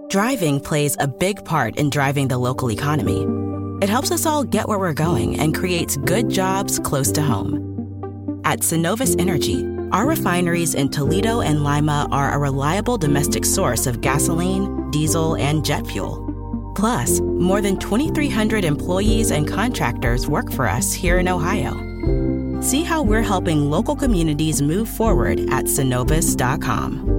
Driving plays a big part in driving the local economy. It helps us all get where we're going and creates good jobs close to home. At Synovus Energy, our refineries in Toledo and Lima are a reliable domestic source of gasoline, diesel, and jet fuel. Plus, more than 2,300 employees and contractors work for us here in Ohio. See how we're helping local communities move forward at Synovus.com.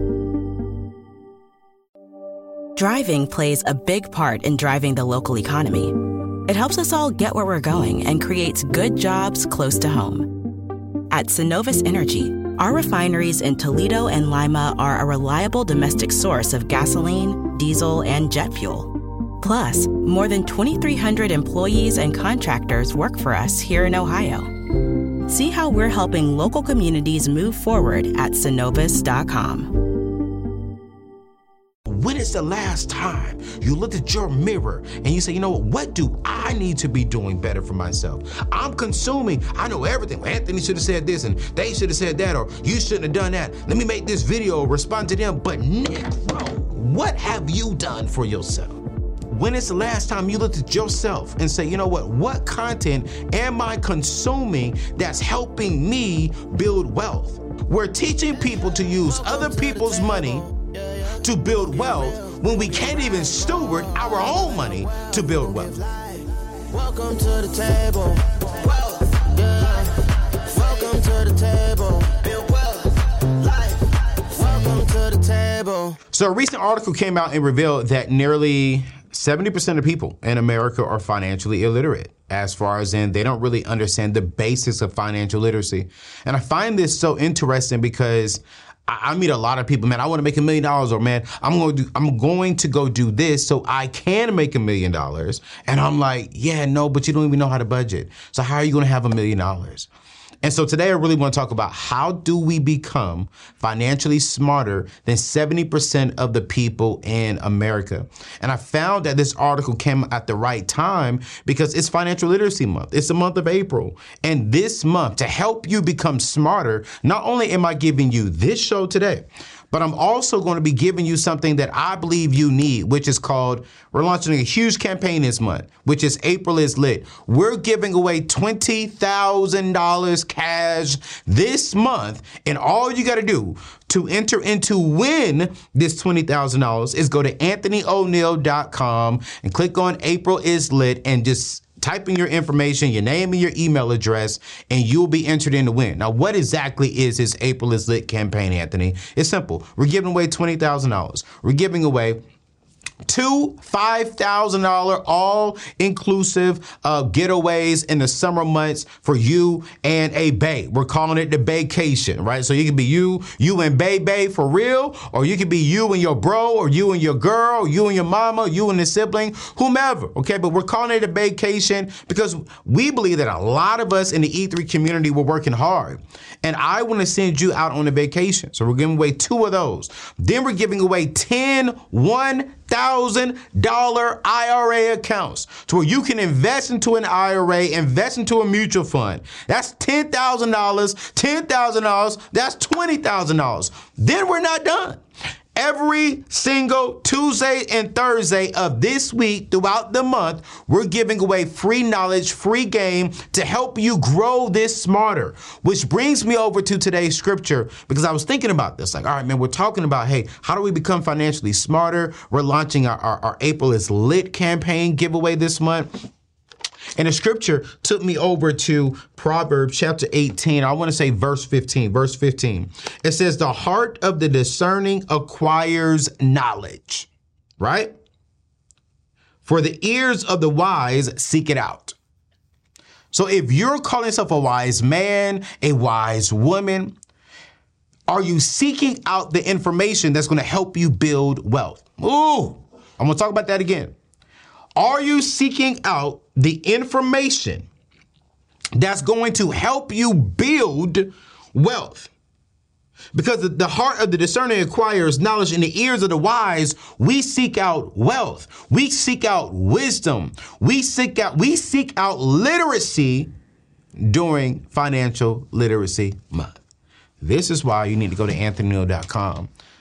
Driving plays a big part in driving the local economy. It helps us all get where we're going and creates good jobs close to home. At Synovus Energy, our refineries in Toledo and Lima are a reliable domestic source of gasoline, diesel, and jet fuel. Plus, more than 2,300 employees and contractors work for us here in Ohio. See how we're helping local communities move forward at Synovus.com. When is the last time you looked at your mirror and you say, you know what do I need to be doing better for myself? I'm consuming, I know everything. Anthony should have said this and they should have said that, or you shouldn't have done that. Let me make this video, respond to them. But Negro, what have you done for yourself? When is the last time you looked at yourself and say, you know what content am I consuming that's helping me build wealth? We're teaching people to use other people's money to build wealth when we can't even steward our own money to build wealth. Welcome to the table. Welcome to the table. Build wealth. Life. Welcome to the table. So a recent article came out and revealed that nearly 70% of people in America are financially illiterate, as far as in they don't really understand the basics of financial literacy. And I find this so interesting because I meet a lot of people, man, I want to make $1 million, or man, I'm going to go do this so I can make $1 million. And I'm like, yeah, no, but you don't even know how to budget. So how are you going to have $1 million? And so today I really want to talk about how do we become financially smarter than 70% of the people in America. And I found that this article came at the right time because it's Financial Literacy Month. It's the month of April. And this month, to help you become smarter, not only am I giving you this show today, but I'm also going to be giving you something that I believe you need, which is called, we're launching a huge campaign this month, which is April is Lit. We're giving away $20,000 cash this month. And all you got to do to enter into win this $20,000 is go to AnthonyO'Neill.com and click on April is Lit and just type in your information, your name and your email address, and you'll be entered in to win. Now, what exactly is this April is Lit campaign, Anthony? It's simple. We're giving away $20,000. We're giving away two $5,000 all-inclusive getaways in the summer months for you and a bae. We're calling it the Vacation, right? So you can be you and bae for real, or you can be you and your bro, or you and your girl, or you and your mama, you and the sibling, whomever, okay? But we're calling it a Vacation because we believe that a lot of us in the E3 community were working hard, and I want to send you out on a vacation. So we're giving away 2 of those. Then we're giving away 10 $1,000 IRA accounts to where you can invest into an IRA, invest into a mutual fund. That's $10,000, $10,000, that's $20,000. Then we're not done. Every single Tuesday and Thursday of this week throughout the month, we're giving away free knowledge, free game to help you grow this smarter, which brings me over to today's scripture because I was thinking about this. Like, all right, man, we're talking about, hey, how do we become financially smarter? We're launching our April is Lit campaign giveaway this month. And the scripture took me over to Proverbs chapter 18. I want to say verse 15. Verse 15. It says, the heart of the discerning acquires knowledge, right? For the ears of the wise seek it out. So if you're calling yourself a wise man, a wise woman, are you seeking out the information that's going to help you build wealth? Ooh, I'm going to talk about that again. Are you seeking out the information that's going to help you build wealth? Because the heart of the discerning acquires knowledge, in the ears of the wise, we seek out wealth. We seek out wisdom. We seek out literacy during Financial Literacy Month. This is why you need to go to AnthonyO'Neill.com.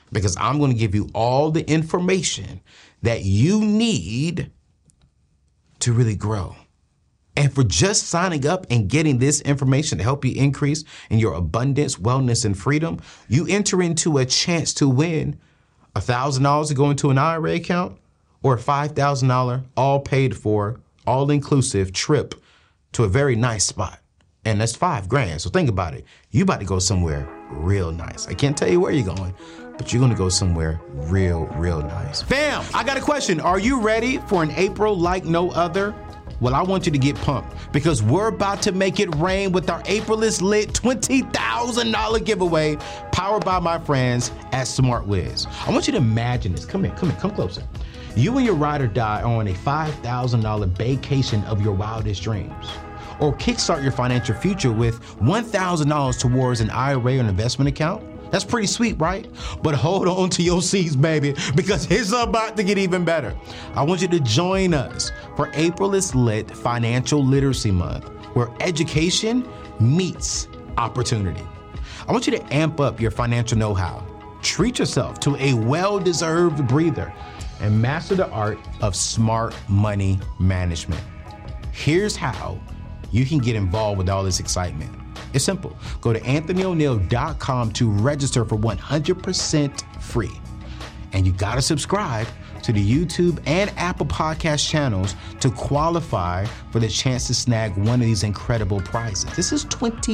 because I'm going to give you all the information that you need to really grow. And for just signing up and getting this information to help you increase in your abundance, wellness, and freedom, you enter into a chance to win $1,000 to go into an IRA account or a $5,000 all paid for, all inclusive trip to a very nice spot. And that's $5,000. So think about it. You about to go somewhere real nice. I can't tell you where you're going, but you're going to go somewhere real nice. Fam, I got a question. Are you ready for an April like no other? Well, I want you to get pumped because we're about to make it rain with our April is Lit $20,000 giveaway powered by my friends at SmartWiz. I want you to imagine this. Come closer. You and your ride or die are on a $5,000 vacation of your wildest dreams. Or kickstart your financial future with $1,000 towards an IRA or an investment account. That's pretty sweet, right? But hold on to your seats, baby, because it's about to get even better. I want you to join us for April is Lit Financial Literacy Month, where education meets opportunity. I want you to amp up your financial know-how, treat yourself to a well-deserved breather, and master the art of smart money management. Here's how you can get involved with all this excitement. It's simple. Go to anthonyoneal.com to register for 100% free. And you gotta subscribe to the YouTube and Apple Podcast channels to qualify for the chance to snag one of these incredible prizes. This is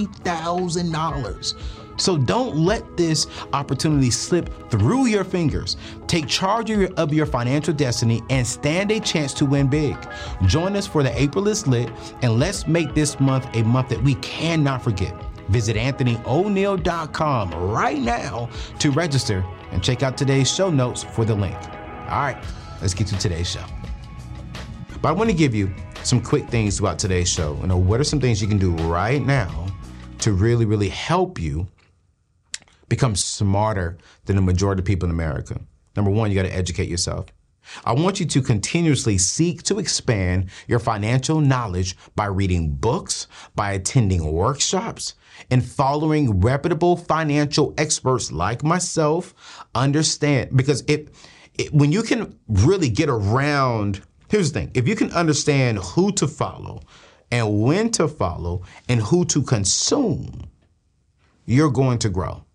$20,000. So don't let this opportunity slip through your fingers. Take charge of your financial destiny and stand a chance to win big. Join us for the April is Lit, and let's make this month a month that we cannot forget. Visit anthonyoneal.com right now to register and check out today's show notes for the link. All right, let's get to today's show. But I want to give you some quick things about today's show. What are some things you can do right now to really help you become smarter than the majority of people in America? Number one, you got to educate yourself. I want you to continuously seek to expand your financial knowledge by reading books, by attending workshops, and following reputable financial experts like myself. Understand, because when you can really get around, here's the thing, if you can understand who to follow and when to follow and who to consume, you're going to grow.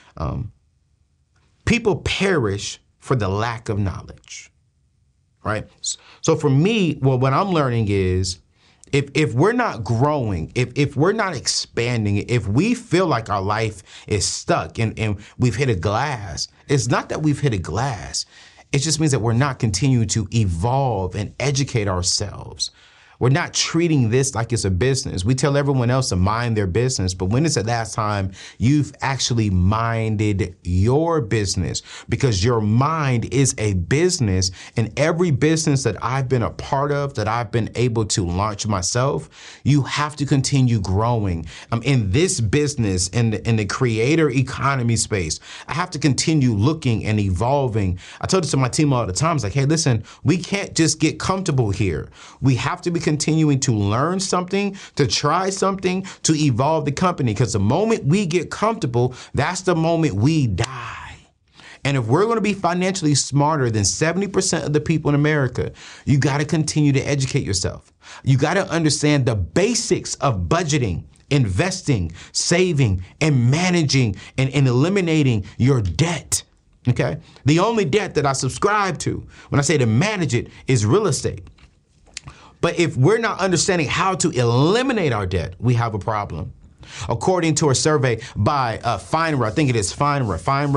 People perish for the lack of knowledge, right? So for me, what I'm learning is if we're not growing, if we're not expanding, if we feel like our life is stuck and we've hit a glass, it's not that we've hit a glass. It just means that we're not continuing to evolve and educate ourselves. We're not treating this like it's a business. We tell everyone else to mind their business, but when is the last time you've actually minded your business? Because your mind is a business, and every business that I've been a part of, that I've been able to launch myself, you have to continue growing. In this business, in the creator economy space, I have to continue looking and evolving. I told this to my team all the time. It's like, hey, listen, we can't just get comfortable here. We have to be continuing to learn something, to try something, to evolve the company. Because the moment we get comfortable, that's the moment we die. And if we're going to be financially smarter than 70% of the people in America, you got to continue to educate yourself. You got to understand the basics of budgeting, investing, saving, and managing and eliminating your debt. Okay? The only debt that I subscribe to when I say to manage it is real estate. But if we're not understanding how to eliminate our debt, we have a problem. According to a survey by FINRA, I think it is FINRA,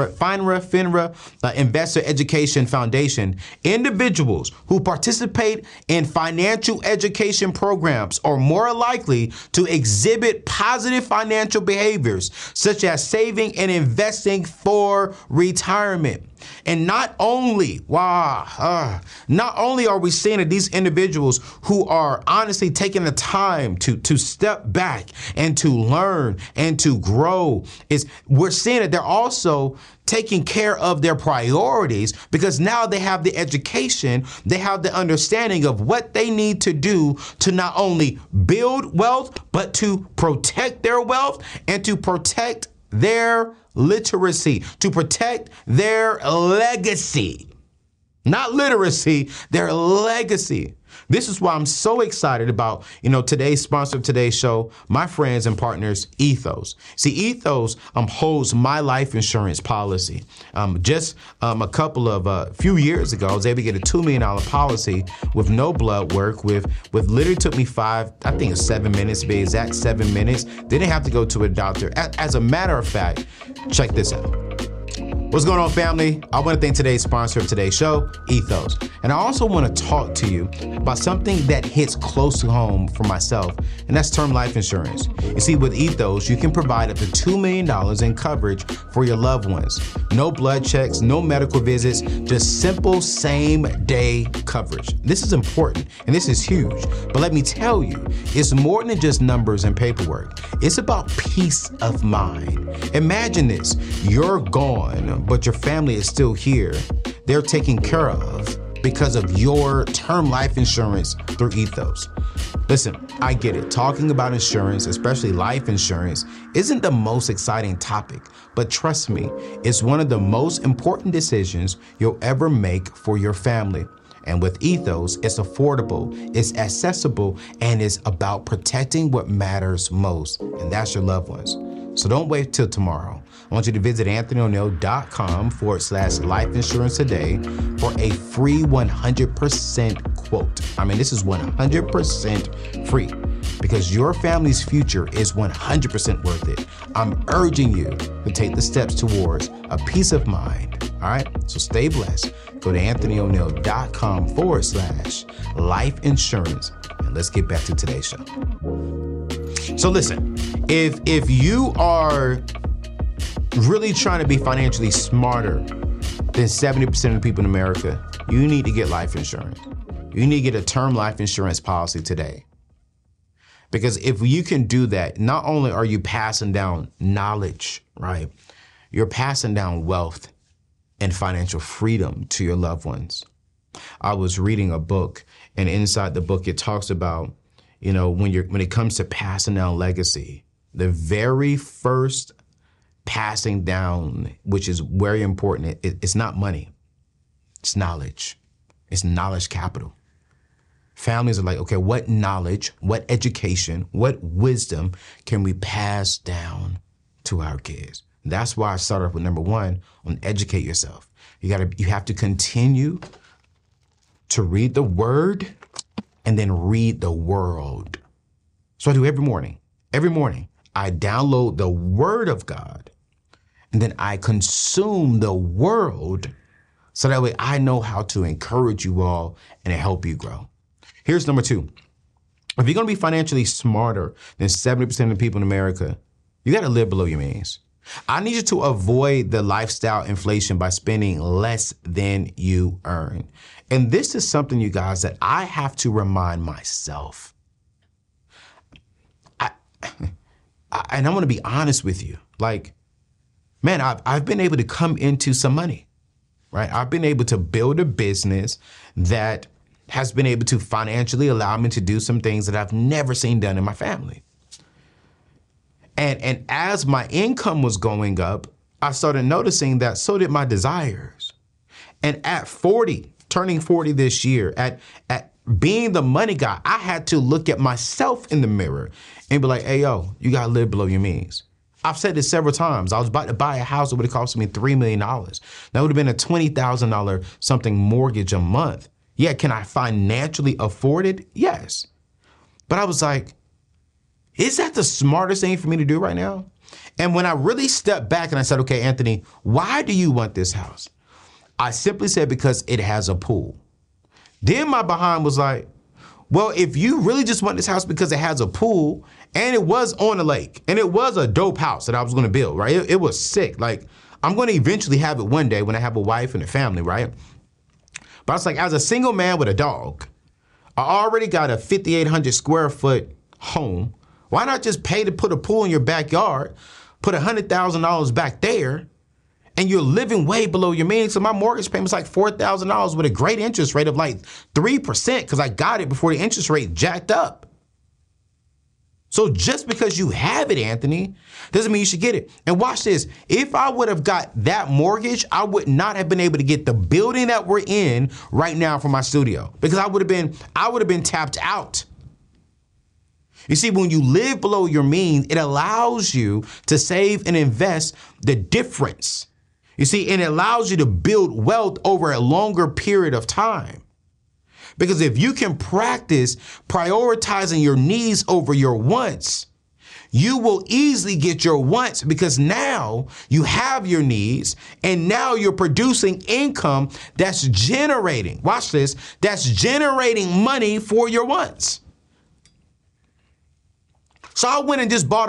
Investor Education Foundation, individuals who participate in financial education programs are more likely to exhibit positive financial behaviors, such as saving and investing for retirement. And not only are we seeing that these individuals who are honestly taking the time to step back and to learn and to grow, we're seeing that they're also taking care of their priorities, because now they have the education, they have the understanding of what they need to do to not only build wealth, but to protect their wealth and to protect their literacy, to protect their legacy. Not literacy, their legacy. This is why I'm so excited about, today's sponsor of today's show, my friends and partners, Ethos. See, Ethos holds my life insurance policy. Just a few years ago, I was able to get a $2 million policy with no blood work, with literally took me 7 minutes, to be exact, 7 minutes. Didn't have to go to a doctor. As a matter of fact, check this out. What's going on, family? I want to thank today's sponsor of today's show, Ethos. And I also want to talk to you about something that hits close to home for myself, and that's term life insurance. You see, with Ethos, you can provide up to $2 million in coverage for your loved ones. No blood checks, no medical visits, just simple same-day coverage. This is important, and this is huge. But let me tell you, it's more than just numbers and paperwork. It's about peace of mind. Imagine this. You're gone, but your family is still here. They're taken care of because of your term life insurance through Ethos. Listen, I get it. Talking about insurance, especially life insurance, isn't the most exciting topic, but trust me, it's one of the most important decisions you'll ever make for your family. And with Ethos, it's affordable, it's accessible, and it's about protecting what matters most, and that's your loved ones. So don't wait till tomorrow. I want you to visit anthonyoneal.com/life insurance today for a free 100% quote. This is 100% free because your family's future is 100% worth it. I'm urging you to take the steps towards a peace of mind. All right, so stay blessed. Go to anthonyoneal.com/life insurance, and let's get back to today's show. So listen, if you are really trying to be financially smarter than 70% of the people in America, you need to get life insurance. You need to get a term life insurance policy today. Because if you can do that, not only are you passing down knowledge, right? You're passing down wealth and financial freedom to your loved ones. I was reading a book, and inside the book, it talks about, when it comes to passing down legacy, the very first passing down, which is very important, it's not money, it's knowledge. It's knowledge capital. Families are like, okay, what knowledge, what education, what wisdom can we pass down to our kids? That's why I started off with number one on educate yourself. You have to continue to read the word and then read the world. So I do every morning. Every morning, I download the word of God and then I consume the world so that way I know how to encourage you all and help you grow. Here's number two. If you're going to be financially smarter than 70% of the people in America, you got to live below your means. I need you to avoid the lifestyle inflation by spending less than you earn. And this is something, you guys, that I have to remind myself. And I'm going to be honest with you. I've been able to come into some money, right? I've been able to build a business that has been able to financially allow me to do some things that I've never seen done in my family. And as my income was going up, I started noticing that so did my desires. And at 40, turning 40 this year, at being the money guy, I had to look at myself in the mirror and be like, hey, yo, you got to live below your means. I've said this several times. I was about to buy a house that would have cost me $3 million. That would have been a $20,000 something mortgage a month. Yeah, can I financially afford it? Yes. But I was like, is that the smartest thing for me to do right now? And when I really stepped back and I said, okay, Anthony, why do you want this house? I simply said, because it has a pool. Then my behind was like, well, if you really just want this house because it has a pool and it was on the lake and it was a dope house that I was going to build, right? It was sick. I'm going to eventually have it one day when I have a wife and a family, right? But I was like, as a single man with a dog, I already got a 5,800 square foot home. Why not just pay to put a pool in your backyard, put $100,000 back there, and you're living way below your means? So my mortgage payment's like $4,000 with a great interest rate of 3% because I got it before the interest rate jacked up. So just because you have it, Anthony, doesn't mean you should get it. And watch this. If I would have got that mortgage, I would not have been able to get the building that we're in right now for my studio, because I would have been tapped out. You see, when you live below your means, it allows you to save and invest the difference. You see, and it allows you to build wealth over a longer period of time. Because if you can practice prioritizing your needs over your wants, you will easily get your wants, because now you have your needs and now you're producing income that's generating, watch this, that's generating money for your wants. So I went and just bought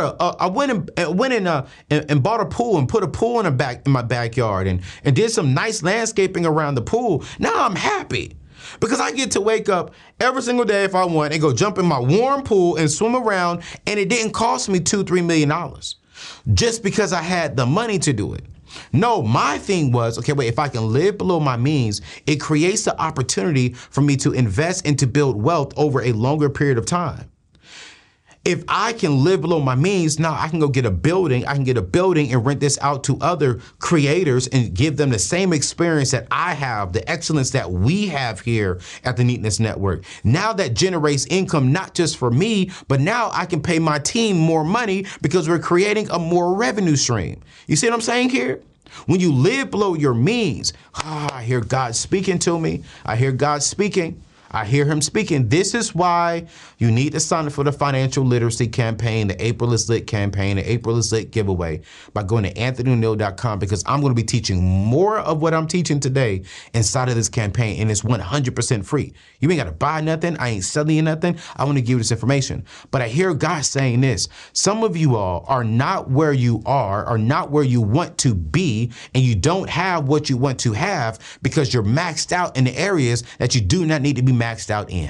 and bought a pool and put a pool in my backyard and did some nice landscaping around the pool. Now I'm happy, because I get to wake up every single day if I want and go jump in my warm pool and swim around, and it didn't cost me $2-3 million just because I had the money to do it. No, my thing was, okay, wait, if I can live below my means, it creates the opportunity for me to invest and to build wealth over a longer period of time. If I can live below my means, now I can go get a building. I can get a building and rent this out to other creators and give them the same experience that I have, the excellence that we have here at the Neatness Network. Now that generates income, not just for me, but now I can pay my team more money because we're creating a more revenue stream. You see what I'm saying here? When you live below your means, I hear God speaking to me. I hear God speaking. I hear him speaking. This is why you need to sign up for the financial literacy campaign, the April is Lit campaign, the April is Lit giveaway by going to anthonyoneal.com, because I'm going to be teaching more of what I'm teaching today inside of this campaign, and it's 100% free. You ain't got to buy nothing. I ain't selling you nothing. I want to give you this information. But I hear God saying this. Some of you all are not where you are not where you want to be, and you don't have what you want to have because you're maxed out in the areas that you do not need to be maxed out in.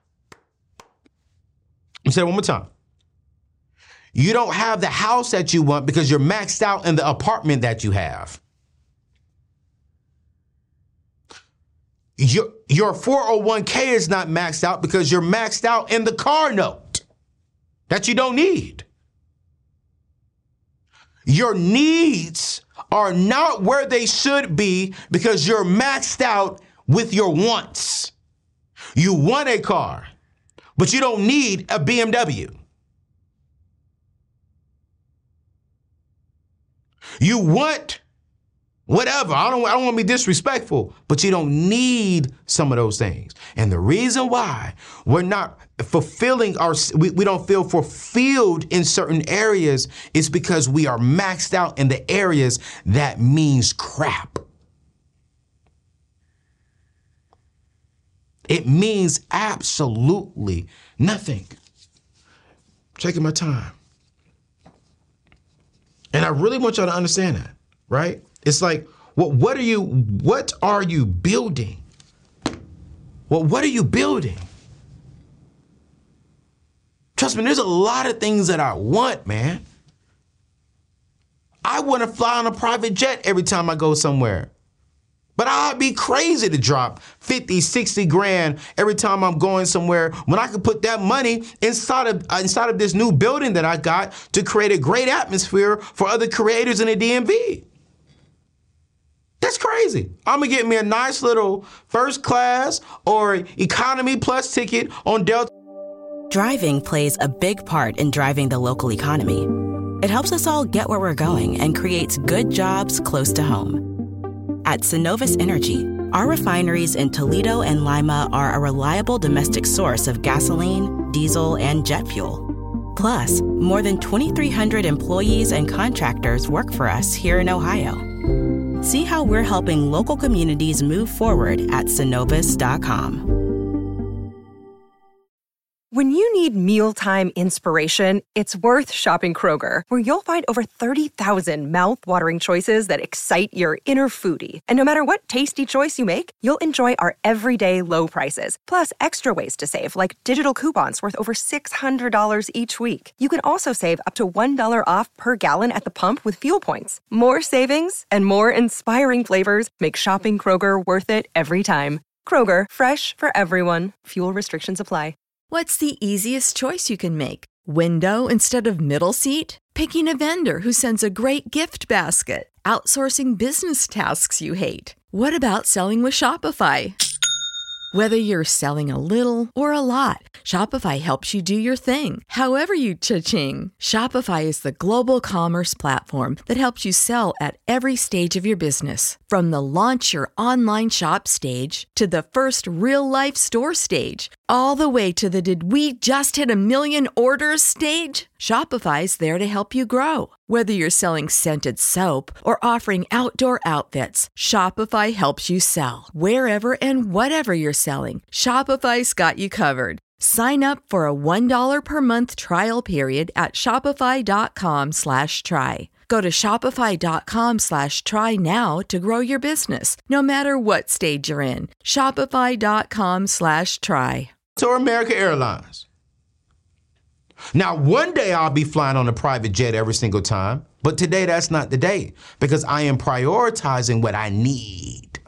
I'll say it one more time. You don't have the house that you want because you're maxed out in the apartment that you have. Your 401k is not maxed out because you're maxed out in the car note that you don't need. Your needs are not where they should be because you're maxed out with your wants. You want a car, but you don't need a BMW. You want whatever. I don't want to be disrespectful, but you don't need some of those things. And the reason why we're not fulfilling we don't feel fulfilled in certain areas is because we are maxed out in the areas that means crap. It means absolutely nothing. Taking my time. And I really want y'all to understand that, right? It's like, what are you building? Well, what are you building? Trust me, there's a lot of things that I want, man. I want to fly on a private jet every time I go somewhere. But I'd be crazy to drop 50, 60 grand every time I'm going somewhere when I could put that money inside of this new building that I got to create a great atmosphere for other creators in the DMV. That's crazy. I'm going to get me a nice little first class or economy plus ticket on Delta. Driving plays a big part in driving the local economy. It helps us all get where we're going and creates good jobs close to home. At Synovus Energy, our refineries in Toledo and Lima are a reliable domestic source of gasoline, diesel, and jet fuel. Plus, more than 2,300 employees and contractors work for us here in Ohio. See how we're helping local communities move forward at Synovus.com. When you need mealtime inspiration, it's worth shopping Kroger, where you'll find over 30,000 mouth-watering choices that excite your inner foodie. And no matter what tasty choice you make, you'll enjoy our everyday low prices, plus extra ways to save, like digital coupons worth over $600 each week. You can also save up to $1 off per gallon at the pump with fuel points. More savings and more inspiring flavors make shopping Kroger worth it every time. Kroger, fresh for everyone. Fuel restrictions apply. What's the easiest choice you can make? Window instead of middle seat? Picking a vendor who sends a great gift basket? Outsourcing business tasks you hate? What about selling with Shopify? Whether you're selling a little or a lot, Shopify helps you do your thing, however you cha-ching. Shopify is the global commerce platform that helps you sell at every stage of your business. From the launch your online shop stage to the first real-life store stage, all the way to the did we just hit 1 million orders stage. Shopify's there to help you grow. Whether you're selling scented soap or offering outdoor outfits, Shopify helps you sell. Wherever and whatever you're selling, Shopify's got you covered. Sign up for a $1 per month trial period at shopify.com/try. Go to shopify.com/try now to grow your business, no matter what stage you're in. Shopify.com/try. To American Airlines. Now, one day I'll be flying on a private jet every single time, but today that's not the day because I am prioritizing what I need.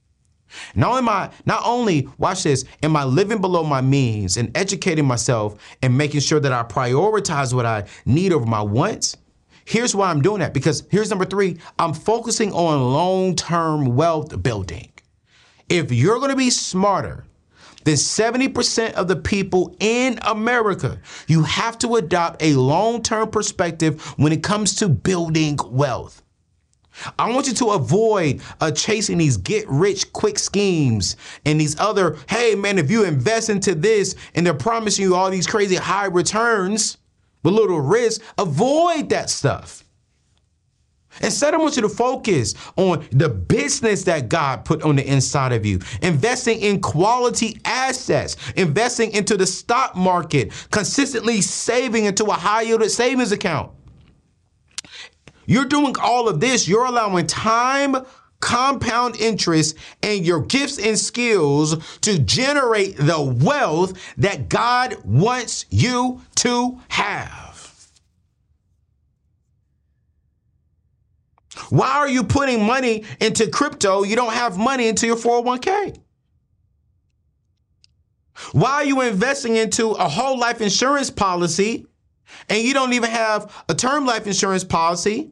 Not only, watch this, am I living below my means and educating myself and making sure that I prioritize what I need over my wants. Here's why I'm doing that, because here's number 3, I'm focusing on long-term wealth building. If you're going to be smarter than 70% of the people in America, you have to adopt a long-term perspective when it comes to building wealth. I want you to avoid chasing these get-rich-quick schemes and these other, hey, man, if you invest into this and they're promising you all these crazy high returns with little risk, avoid that stuff. Instead, I want you to focus on the business that God put on the inside of you, investing in quality assets, investing into the stock market, consistently saving into a high-yielded savings account. You're doing all of this. You're allowing time, compound interest, and your gifts and skills to generate the wealth that God wants you to have. Why are you putting money into crypto? You don't have money into your 401k. Why are you investing into a whole life insurance policy and you don't even have a term life insurance policy?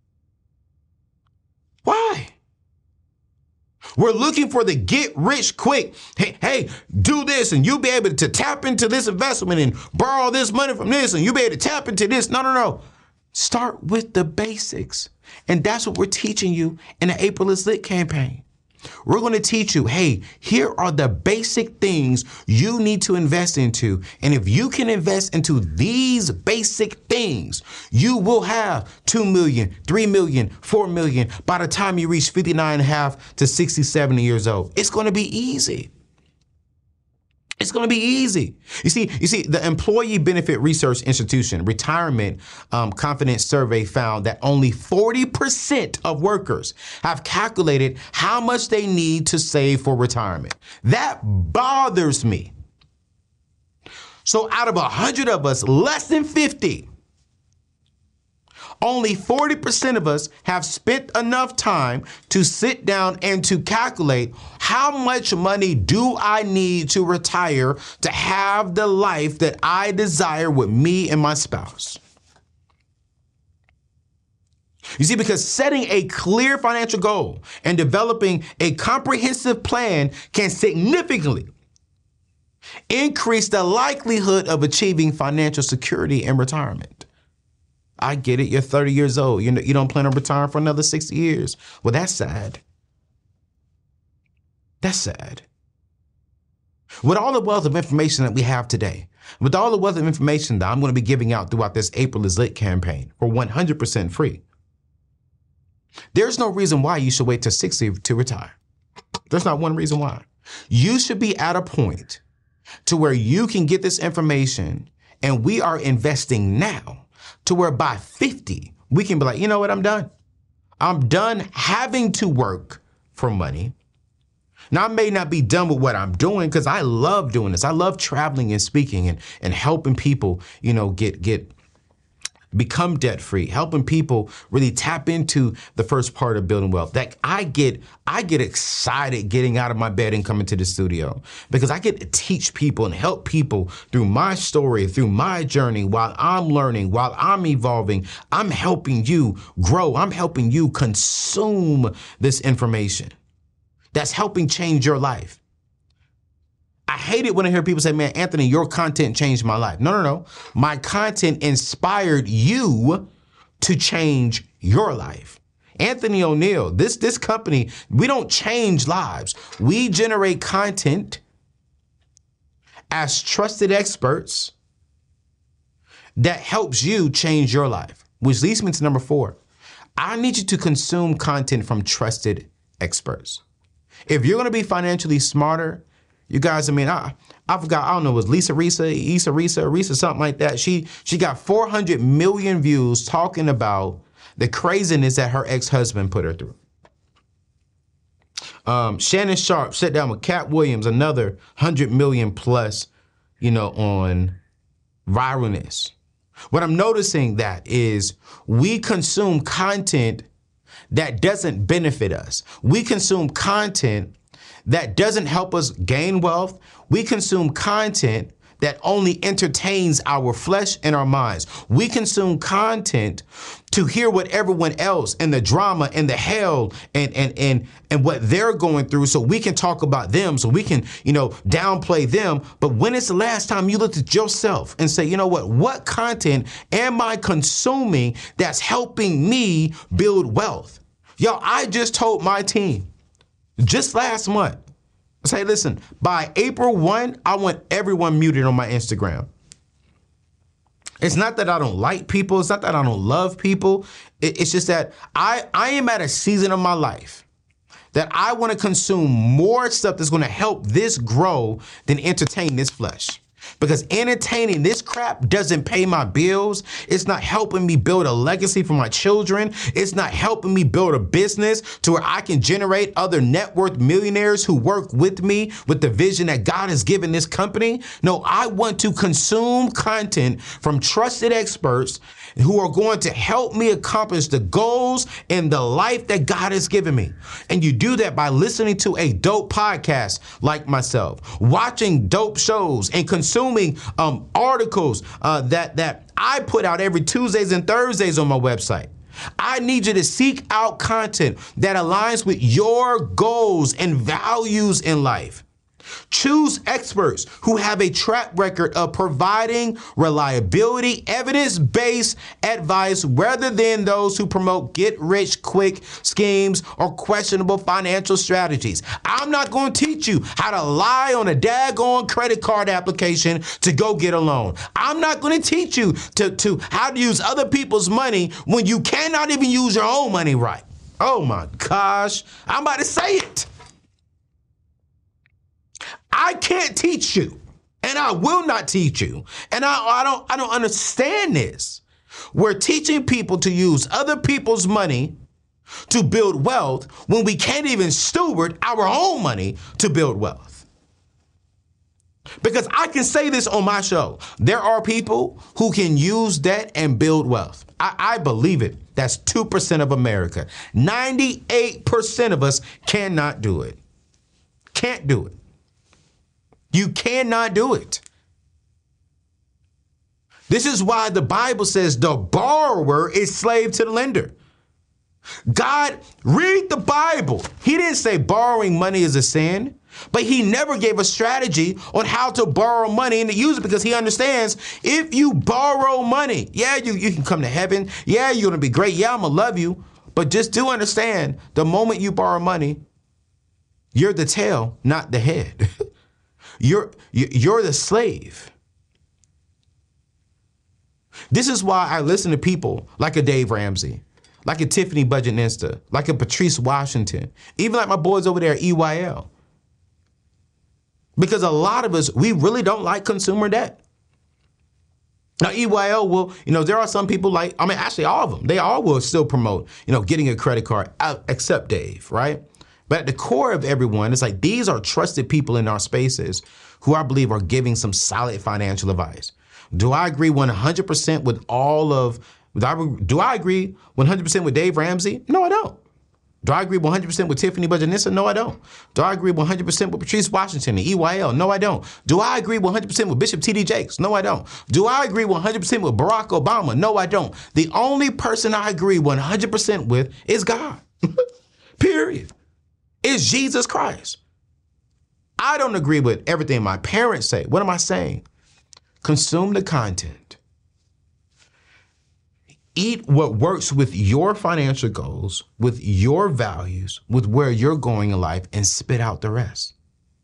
Why? We're looking for the get rich quick. Hey, do this and you'll be able to tap into this investment and borrow this money from this and you'll be able to tap into this. No. Start with the basics. And that's what we're teaching you in the April is Lit campaign. We're going to teach you, hey, here are the basic things you need to invest into. And if you can invest into these basic things, you will have 2 million, 3 million, 4 million by the time you reach 59.5 to 60, 70 years old. It's going to be easy. It's going to be easy. You see, the Employee Benefit Research Institution Retirement Confidence Survey found that only 40% of workers have calculated how much they need to save for retirement. That bothers me. So out of 100 of us, less than 50, only 40% of us have spent enough time to sit down and to calculate how much money do I need to retire to have the life that I desire with me and my spouse. You see, because setting a clear financial goal and developing a comprehensive plan can significantly increase the likelihood of achieving financial security in retirement. I get it. You're 30 years old. You don't plan on retiring for another 60 years. Well, that's sad. That's sad. With all the wealth of information that we have today, with all the wealth of information that I'm going to be giving out throughout this April is Lit campaign for 100% free, there's no reason why you should wait till 60 to retire. There's not one reason why. You should be at a point to where you can get this information and we are investing now. To where by 50, we can be like, you know what, I'm done. I'm done having to work for money. Now, I may not be done with what I'm doing because I love doing this. I love traveling and speaking and helping people, get become debt free, helping people really tap into the first part of building wealth. That I get excited getting out of my bed and coming to the studio because I get to teach people and help people through my story, through my journey, while I'm learning, while I'm evolving. I'm helping you grow. I'm helping you consume this information that's helping change your life. I hate it when I hear people say, man, Anthony, your content changed my life. No. My content inspired you to change your life. Anthony O'Neal, this company, we don't change lives. We generate content as trusted experts that helps you change your life, which leads me to number 4. I need you to consume content from trusted experts. If you're going to be financially smarter, you guys, I forgot, I don't know, it was Issa Risa, something like that. She got 400 million views talking about the craziness that her ex-husband put her through. Shannon Sharp sat down with Cat Williams, another 100 million plus, on viralness. What I'm noticing that is we consume content that doesn't benefit us. We consume content that doesn't help us gain wealth. We consume content that only entertains our flesh and our minds. We consume content to hear what everyone else and the drama and the hell and what they're going through so we can talk about them, so we can, downplay them. But when is the last time you looked at yourself and say, what content am I consuming that's helping me build wealth? Yo, I just told my team just last month, say, listen, by April 1, I want everyone muted on my Instagram. It's not that I don't like people. It's not that I don't love people. It's just that I am at a season of my life that I want to consume more stuff that's going to help this grow than entertain this flesh. Because entertaining this crap doesn't pay my bills. It's not helping me build a legacy for my children. It's not helping me build a business to where I can generate other net worth millionaires who work with me with the vision that God has given this company. No, I want to consume content from trusted experts who are going to help me accomplish the goals and the life that God has given me. And you do that by listening to a dope podcast like myself, watching dope shows and consuming articles that I put out every Tuesdays and Thursdays on my website. I need you to seek out content that aligns with your goals and values in life. Choose experts who have a track record of providing reliability, evidence-based advice rather than those who promote get-rich-quick schemes or questionable financial strategies. I'm not going to teach you how to lie on a daggone credit card application to go get a loan. I'm not going to teach you to how to use other people's money when you cannot even use your own money right. Oh my gosh, I'm about to say it. I can't teach you, and I will not teach you. And I don't understand this. We're teaching people to use other people's money to build wealth when we can't even steward our own money to build wealth. Because I can say this on my show. There are people who can use debt and build wealth. I believe it. That's 2% of America. 98% of us cannot do it. Can't do it. You cannot do it. This is why the Bible says the borrower is slave to the lender. God, read the Bible. He didn't say borrowing money is a sin, but he never gave a strategy on how to borrow money and to use it because he understands if you borrow money, yeah, you can come to heaven. Yeah, you're going to be great. Yeah, I'm going to love you. But just do understand the moment you borrow money, you're the tail, not the head. You're the slave. This is why I listen to people like a Dave Ramsey, like a Tiffany Budget Insta, like a Patrice Washington, even like my boys over there at EYL. Because a lot of us, we really don't like consumer debt. Now, EYL will, there are some people actually all of them, they all will still promote, getting a credit card, except Dave, right? But at the core of everyone, it's like these are trusted people in our spaces who I believe are giving some solid financial advice. Do I agree 100% with all of Do I agree 100% with Dave Ramsey? No, I don't. Do I agree 100% with Tiffany Budgetnissa? No, I don't. Do I agree 100% with Patrice Washington and EYL? No, I don't. Do I agree 100% with Bishop T.D. Jakes? No, I don't. Do I agree 100% with Barack Obama? No, I don't. The only person I agree 100% with is God. Period. It's Jesus Christ. I don't agree with everything my parents say. What am I saying? Consume the content. Eat what works with your financial goals, with your values, with where you're going in life, and spit out the rest.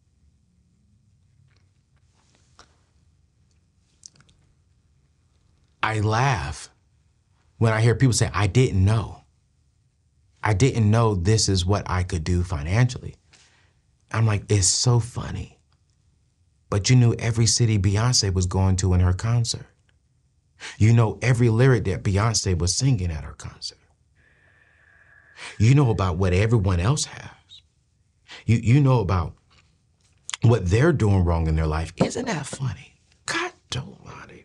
I laugh when I hear people say, I didn't know. I didn't know this is what I could do financially. I'm like, it's so funny. But you knew every city Beyonce was going to in her concert. You know every lyric that Beyonce was singing at her concert. You know about what everyone else has. You know about what they're doing wrong in their life. Isn't that funny? God almighty.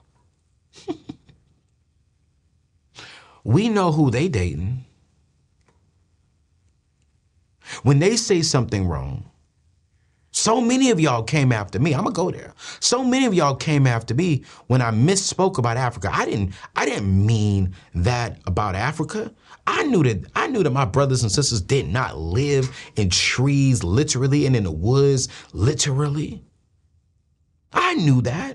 We know who they dating. When they say something wrong, so many of y'all came after me. I'm gonna go there. So many of y'all came after me when I misspoke about Africa. I didn't mean that about Africa. I knew that my brothers and sisters did not live in trees literally and in the woods literally. I knew that.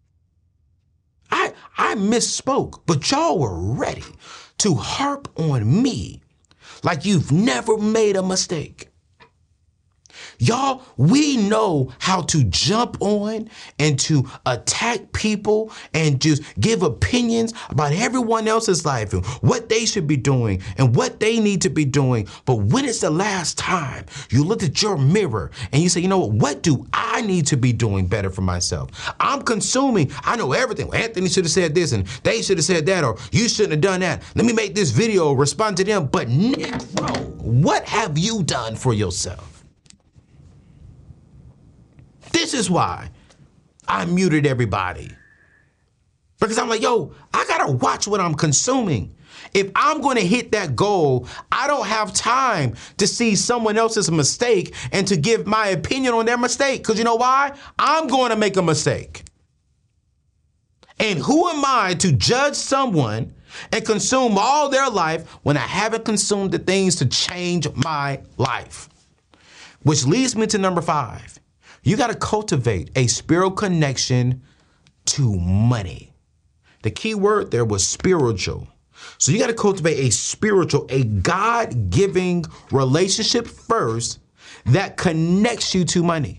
I misspoke, but y'all were ready to harp on me like you've never made a mistake. Y'all, we know how to jump on and to attack people and just give opinions about everyone else's life and what they should be doing and what they need to be doing. But when it's the last time you look at your mirror and you say, you know what do I need to be doing better for myself? I'm consuming. I know everything. Anthony should have said this and they should have said that, or you shouldn't have done that. Let me make this video, respond to them. But Negro, what have you done for yourself? This is why I muted everybody. Because I'm like, yo, I gotta watch what I'm consuming. If I'm gonna hit that goal, I don't have time to see someone else's mistake and to give my opinion on their mistake. Because you know why? I'm going to make a mistake. And who am I to judge someone and consume all their life when I haven't consumed the things to change my life? Which leads me to number 5. You got to cultivate a spiritual connection to money. The key word there was spiritual. So you got to cultivate a God-giving relationship first that connects you to money.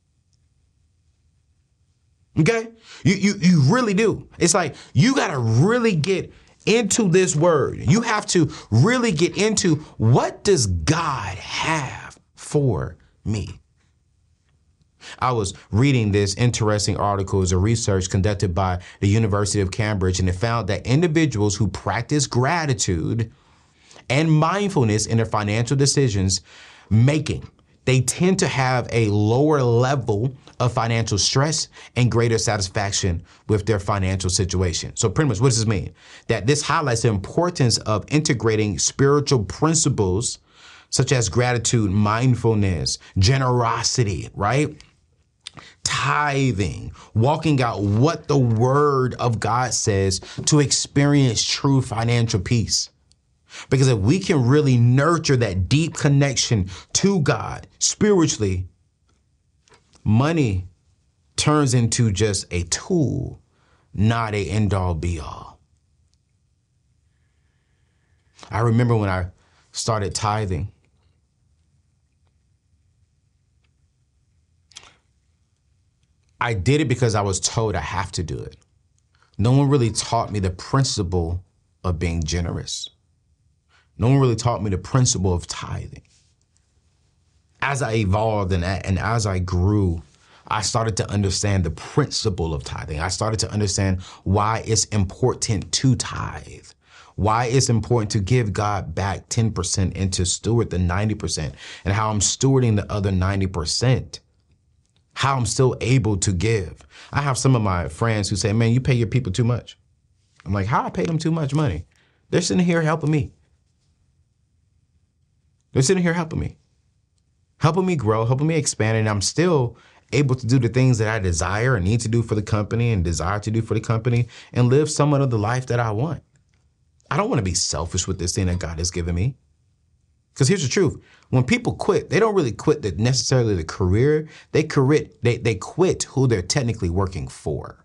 Okay? You really do. It's like you got to really get into this word. You have to really get into what does God have for me? I was reading this interesting article as a research conducted by the University of Cambridge, and it found that individuals who practice gratitude and mindfulness in their financial decisions making, they tend to have a lower level of financial stress and greater satisfaction with their financial situation. So pretty much what does this mean? That this highlights the importance of integrating spiritual principles such as gratitude, mindfulness, generosity, right? Tithing, walking out what the word of God says to experience true financial peace. Because if we can really nurture that deep connection to God spiritually, money turns into just a tool, not a end-all be-all. I remember when I started tithing, I did it because I was told I have to do it. No one really taught me the principle of being generous. No one really taught me the principle of tithing. As I evolved and as I grew, I started to understand the principle of tithing. I started to understand why it's important to tithe, why it's important to give God back 10% and to steward the 90%, and how I'm stewarding the other 90%. How I'm still able to give. I have some of my friends who say, man, you pay your people too much. I'm like, how I pay them too much money? They're sitting here helping me. They're sitting here helping me grow, helping me expand, and I'm still able to do the things that I desire and need to do for the company and desire to do for the company and live somewhat of the life that I want. I don't want to be selfish with this thing that God has given me. Because here's the truth. When people quit, they don't really quit necessarily the career. They quit who they're technically working for.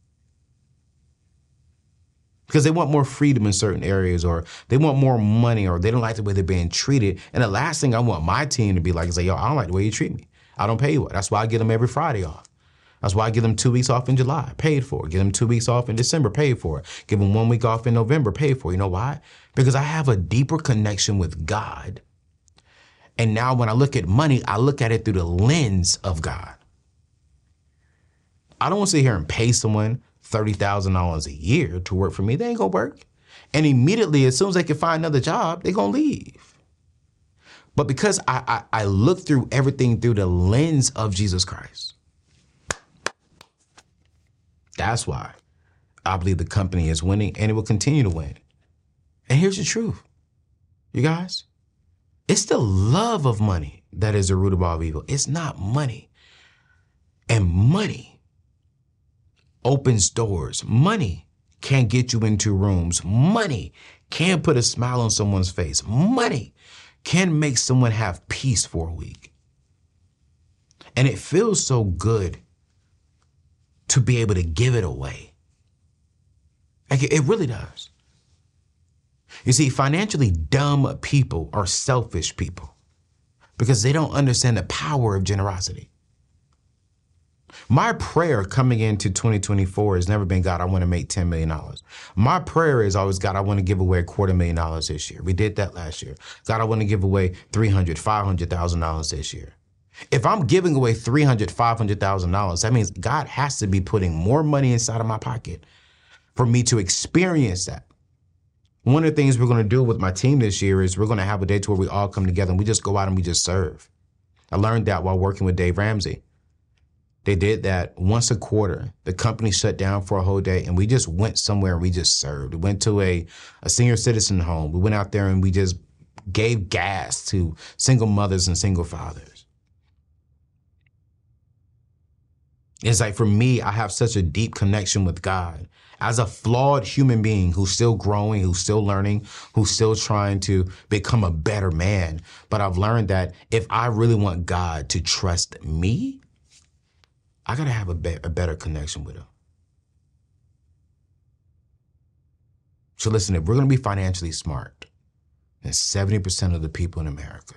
Because they want more freedom in certain areas, or they want more money, or they don't like the way they're being treated. And the last thing I want my team to be like is like, yo, I don't like the way you treat me. I don't pay you well. That's why I give them every Friday off. That's why I give them 2 weeks off in July, paid for. Give them 2 weeks off in December, paid for. Give them 1 week off in November, paid for. You know why? Because I have a deeper connection with God. And now when I look at money, I look at it through the lens of God. I don't want to sit here and pay someone $30,000 a year to work for me. They ain't gonna work. And immediately, as soon as they can find another job, they're gonna leave. But because I look through everything through the lens of Jesus Christ, that's why I believe the company is winning and it will continue to win. And here's the truth, you guys. It's the love of money that is the root of all evil. It's not money. And money opens doors. Money can get you into rooms. Money can put a smile on someone's face. Money can make someone have peace for a week. And it feels so good to be able to give it away. Like it really does. You see, financially dumb people are selfish people because they don't understand the power of generosity. My prayer coming into 2024 has never been, God, I want to make $10 million. My prayer is always, God, I want to give away $250,000 this year. We did that last year. God, I want to give away $300,000, $500,000 this year. If I'm giving away $300,000, $500,000, that means God has to be putting more money inside of my pocket for me to experience that. One of the things we're going to do with my team this year is we're going to have a day to where we all come together and we just go out and we just serve. I learned that while working with Dave Ramsey. They did that once a quarter. The company shut down for a whole day and we just went somewhere and we just served. We went to a senior citizen home. We went out there and we just gave gas to single mothers and single fathers. It's like for me, I have such a deep connection with God. As a flawed human being who's still growing, who's still learning, who's still trying to become a better man. But I've learned that if I really want God to trust me, I got to have a better connection with him. So listen, if we're going to be financially smart, then 70% of the people in America,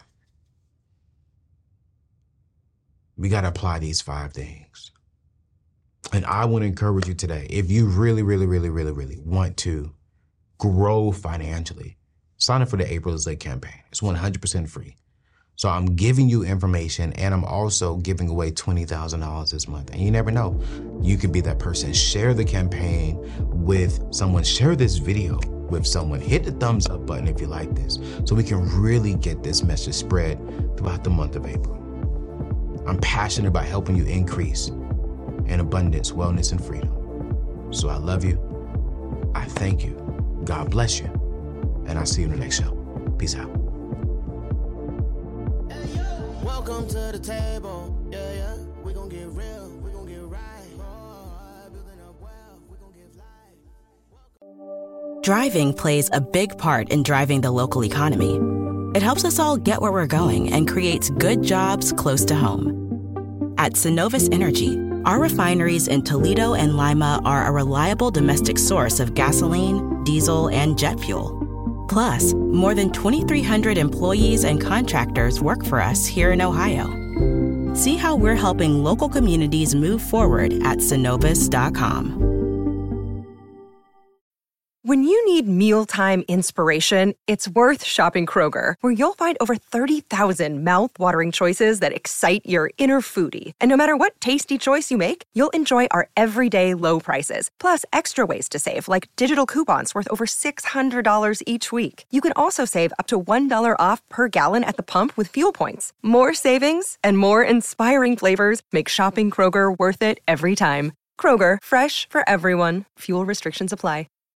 we got to apply these 5 things. And I want to encourage you today, if you really want to grow financially, sign up for the April is Late campaign. It's 100% free. So I'm giving you information and I'm also giving away $20,000 this month. And you never know, you could be that person. Share the campaign with someone. Share this video with someone. Hit the thumbs up button if you like this so we can really get this message spread throughout the month of April. I'm passionate about helping you increase in abundance, wellness, and freedom. So I love you. I thank you. God bless you. And I'll see you in the next show. Peace out. Welcome to the table. Yeah, yeah. We gon' get real. We gon' get right. Building up wealth. We gon' give life. Driving plays a big part in driving the local economy. It helps us all get where we're going and creates good jobs close to home. At Synovus Energy, our refineries in Toledo and Lima are a reliable domestic source of gasoline, diesel, and jet fuel. Plus, more than 2,300 employees and contractors work for us here in Ohio. See how we're helping local communities move forward at Synovus.com. When you need mealtime inspiration, it's worth shopping Kroger, where you'll find over 30,000 mouth-watering choices that excite your inner foodie. And no matter what tasty choice you make, you'll enjoy our everyday low prices, plus extra ways to save, like digital coupons worth over $600 each week. You can also save up to $1 off per gallon at the pump with fuel points. More savings and more inspiring flavors make shopping Kroger worth it every time. Kroger, fresh for everyone. Fuel restrictions apply.